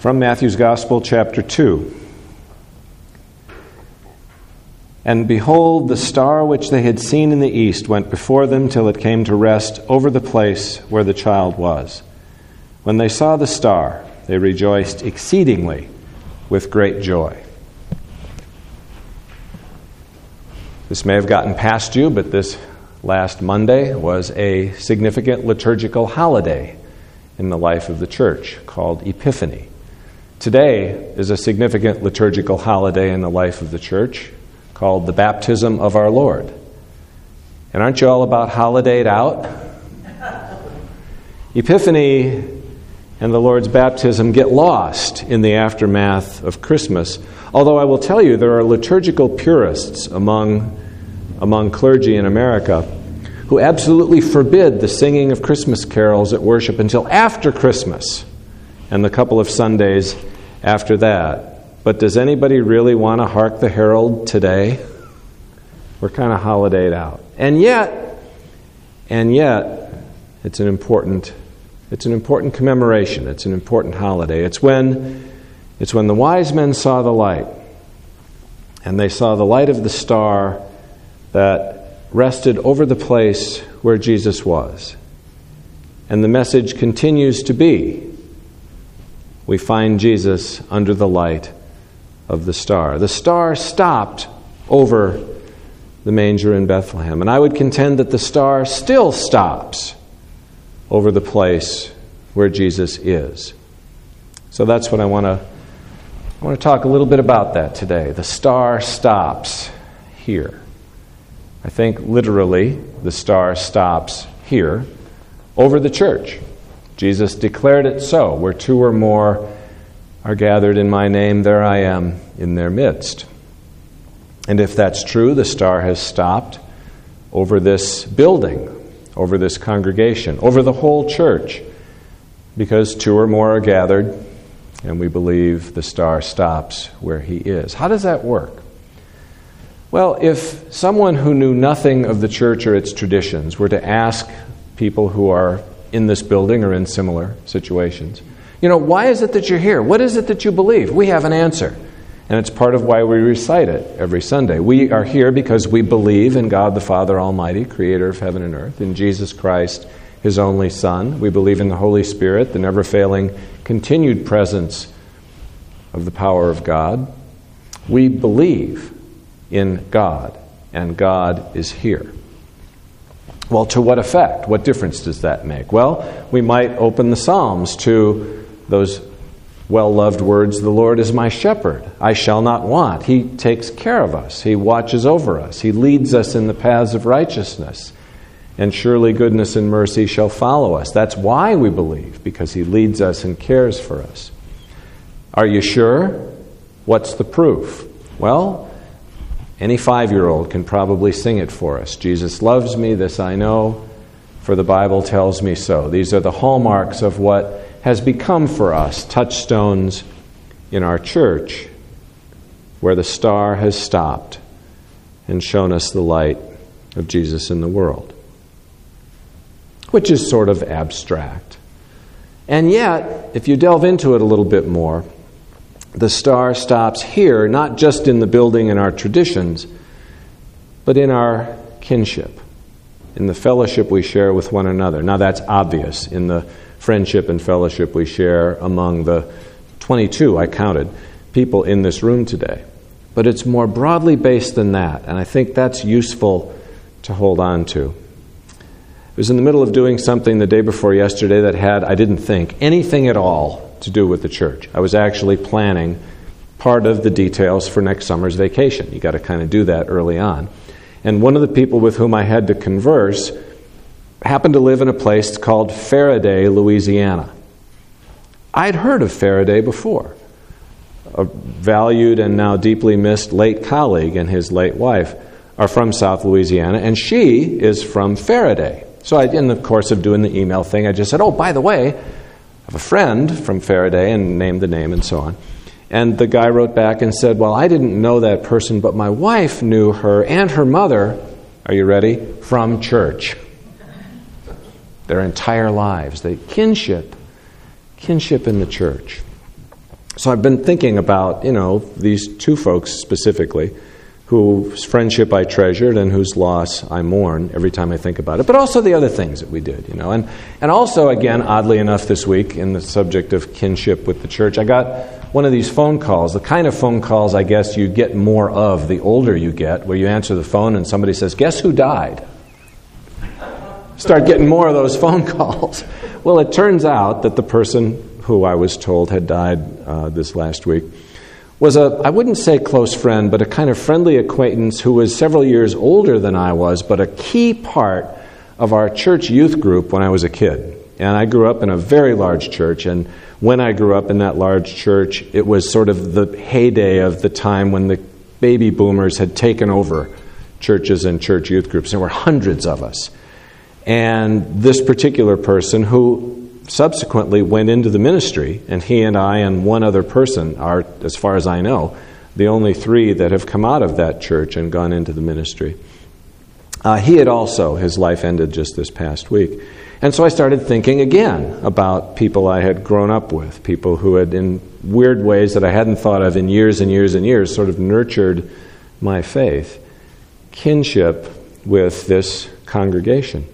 From Matthew's Gospel, chapter 2. And behold, the star which they had seen in the east went before them till it came to rest over the place where the child was. When they saw the star, they rejoiced exceedingly with great joy. This may have gotten past you, but this last Monday was a significant liturgical holiday in the life of the church called Epiphany. Today is a significant liturgical holiday in the life of the church called the Baptism of our Lord. And aren't you all about holidayed out? Epiphany and the Lord's baptism get lost in the aftermath of Christmas. Although I will tell you, there are liturgical purists among clergy in America who absolutely forbid the singing of Christmas carols at worship until after Christmas and the couple of Sundays after that. But does anybody really want to hark the herald today? We're kind of holidayed out. And yet, it's an important commemoration. It's an important holiday. It's when the wise men saw the light, and they saw the light of the star that rested over the place where Jesus was. And the message continues to be, we find Jesus under the light of the star. The star stopped over the manger in Bethlehem. And I would contend that the star still stops over the place where Jesus is. So that's what I want to talk a little bit about that today. The star stops here. I think literally the star stops here over the church. Jesus declared it so. Where two or more are gathered in my name, there I am in their midst. And if that's true, the star has stopped over this building, over this congregation, over the whole church, because two or more are gathered, and we believe the star stops where he is. How does that work? Well, if someone who knew nothing of the church or its traditions were to ask people who are in this building or in similar situations, why is it that you're here? What is it that you believe? We have an answer. And it's part of why we recite it every Sunday. We are here because we believe in God the Father Almighty, creator of heaven and earth, in Jesus Christ, his only Son. We believe in the Holy Spirit, the never-failing, continued presence of the power of God. We believe in God, and God is here. Well, to what effect? What difference does that make? Well, we might open the Psalms to those well-loved words, the Lord is my shepherd, I shall not want. He takes care of us. He watches over us. He leads us in the paths of righteousness. And surely goodness and mercy shall follow us. That's why we believe, because he leads us and cares for us. Are you sure? What's the proof? Well, any 5-year-old can probably sing it for us. Jesus loves me, this I know, for the Bible tells me so. These are the hallmarks of what has become for us touchstones in our church, where the star has stopped and shown us the light of Jesus in the world, which is sort of abstract. And yet, if you delve into it a little bit more, the star stops here, not just in the building and our traditions, but in our kinship, in the fellowship we share with one another. Now that's obvious in the friendship and fellowship we share among the 22, I counted, people in this room today. But it's more broadly based than that, and I think that's useful to hold on to. I was in the middle of doing something the day before yesterday that had, I didn't think, anything at all to do with the church. I was actually planning part of the details for next summer's vacation. You got to kind of do that early on. And one of the people with whom I had to converse happened to live in a place called Faraday, Louisiana. I'd heard of Faraday before. A valued and now deeply missed late colleague and his late wife are from South Louisiana, and she is from Faraday. So in the course of doing the email thing, I just said, oh, by the way, I have a friend from Faraday, and named the name and so on. And the guy wrote back and said, well, I didn't know that person, but my wife knew her and her mother, are you ready, from church. Their entire lives. Kinship in the church. So I've been thinking about, these two folks specifically, whose friendship I treasured and whose loss I mourn every time I think about it, but also the other things that we did, And also, again, oddly enough this week, in the subject of kinship with the church, I got one of these phone calls, the kind of phone calls I guess you get more of the older you get, where you answer the phone and somebody says, "Guess who died?" Start getting more of those phone calls. Well, it turns out that the person who I was told had died this last week was I wouldn't say close friend, but a kind of friendly acquaintance who was several years older than I was, but a key part of our church youth group when I was a kid. And I grew up in a very large church, and when I grew up in that large church, it was sort of the heyday of the time when the baby boomers had taken over churches and church youth groups. There were hundreds of us. And this particular person, who subsequently went into the ministry, and he and I and one other person are, as far as I know, the only three that have come out of that church and gone into the ministry. He had also, his life ended just this past week. And so I started thinking again about people I had grown up with, people who had, in weird ways that I hadn't thought of in years and years and years, sort of nurtured my faith. Kinship with this congregation.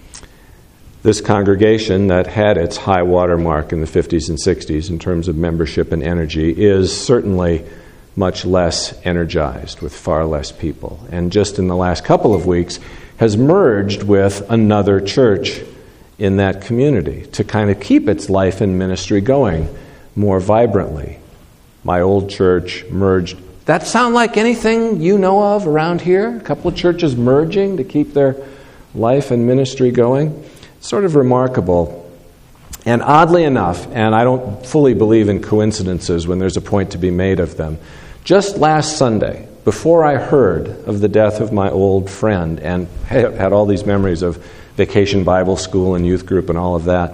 This congregation that had its high water mark in the 50s and 60s in terms of membership and energy is certainly much less energized with far less people. And just in the last couple of weeks has merged with another church in that community to kind of keep its life and ministry going more vibrantly. My old church merged. That sound like anything you know of around here? A couple of churches merging to keep their life and ministry going? Sort of remarkable. And oddly enough, and I don't fully believe in coincidences when there's a point to be made of them, just last Sunday, before I heard of the death of my old friend and had all these memories of Vacation Bible School and youth group and all of that,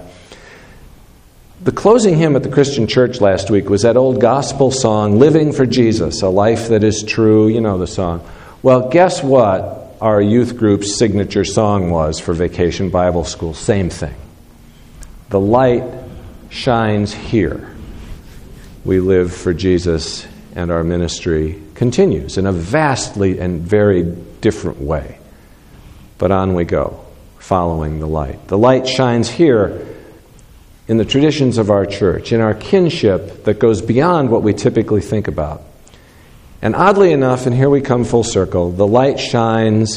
the closing hymn at the Christian church last week was that old gospel song, "Living for Jesus, a life that is true." You know the song. Well, guess what our youth group's signature song was for Vacation Bible School? Same thing. The light shines here. We live for Jesus, and our ministry continues in a vastly and very different way. But on we go, following the light. The light shines here in the traditions of our church, in our kinship that goes beyond what we typically think about. And oddly enough, and here we come full circle, the light shines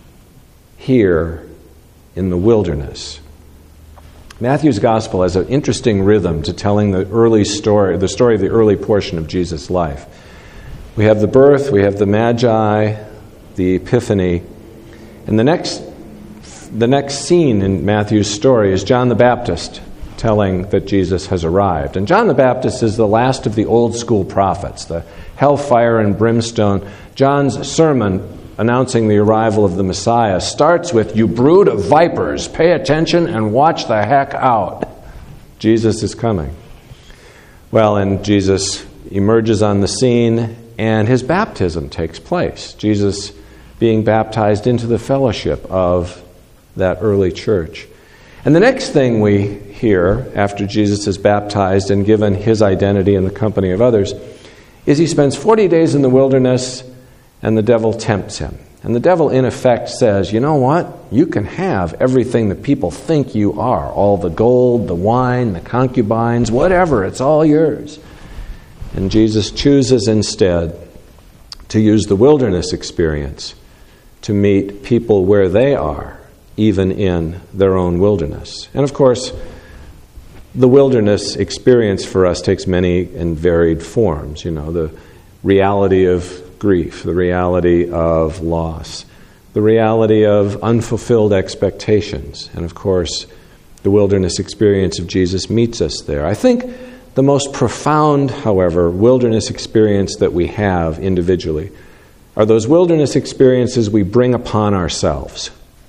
here in the wilderness. Matthew's gospel has an interesting rhythm to telling the story of the early portion of Jesus' life. We have the birth, we have the Magi, the Epiphany, and the next scene in Matthew's story is John the Baptist telling that Jesus has arrived. And John the Baptist is the last of the old school prophets, the hellfire and brimstone. John's sermon announcing the arrival of the Messiah starts with, "You brood of vipers, pay attention and watch the heck out. Jesus is coming." Well, and Jesus emerges on the scene and his baptism takes place. Jesus being baptized into the fellowship of that early church. And the next thing we hear after Jesus is baptized and given his identity in the company of others is he spends 40 days in the wilderness and the devil tempts him. And the devil in effect says, you know what? You can have everything that people think you are. All the gold, the wine, the concubines, whatever. It's all yours. And Jesus chooses instead to use the wilderness experience to meet people where they are, even in their own wilderness. And of course, the wilderness experience for us takes many and varied forms. You know, the reality of grief, the reality of loss, the reality of unfulfilled expectations. And of course, the wilderness experience of Jesus meets us there. I think the most profound, however, wilderness experience that we have individually are those wilderness experiences we bring upon ourselves.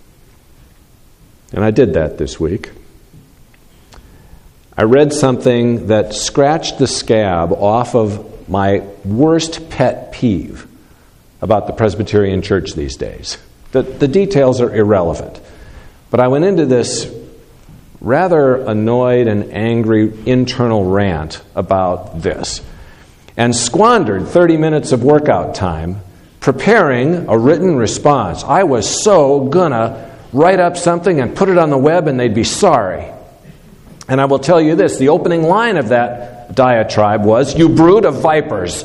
And I did that this week. I read something that scratched the scab off of my worst pet peeve about the Presbyterian Church these days. The details are irrelevant. But I went into this rather annoyed and angry internal rant about this. and squandered 30 minutes of workout time preparing a written response. I was so gonna write up something and put it on the web and they'd be sorry. And I will tell you this, the opening line of that diatribe was, "You brood of vipers."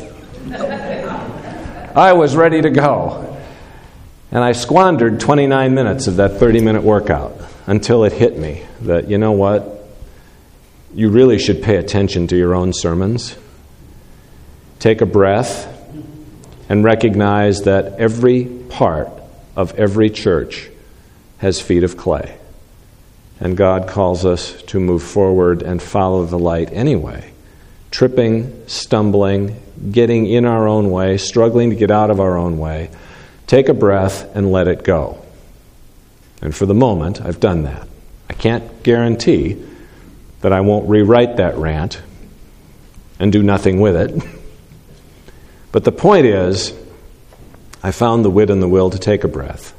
I was ready to go. And I squandered 29 minutes of that 30-minute workout until it hit me that, you know what? You really should pay attention to your own sermons. Take a breath and recognize that every part of every church has feet of clay. And God calls us to move forward and follow the light anyway. Tripping, stumbling, getting in our own way, struggling to get out of our own way. Take a breath and let it go. And for the moment, I've done that. I can't guarantee that I won't rewrite that rant and do nothing with it. But the point is, I found the wit and the will to take a breath,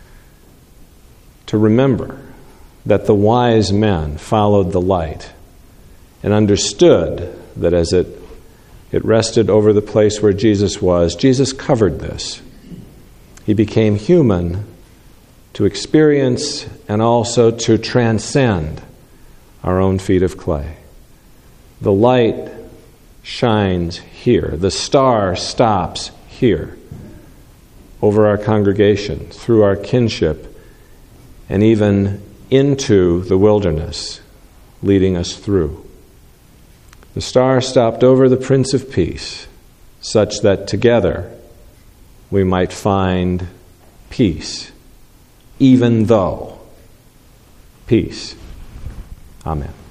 to remember that the wise men followed the light and understood that as it rested over the place where Jesus was, Jesus covered this. He became human to experience and also to transcend our own feet of clay. The light shines here. The star stops here over our congregation, through our kinship, and even into the wilderness, leading us through. The star stopped over the Prince of Peace, such that together we might find peace, even though peace. Amen.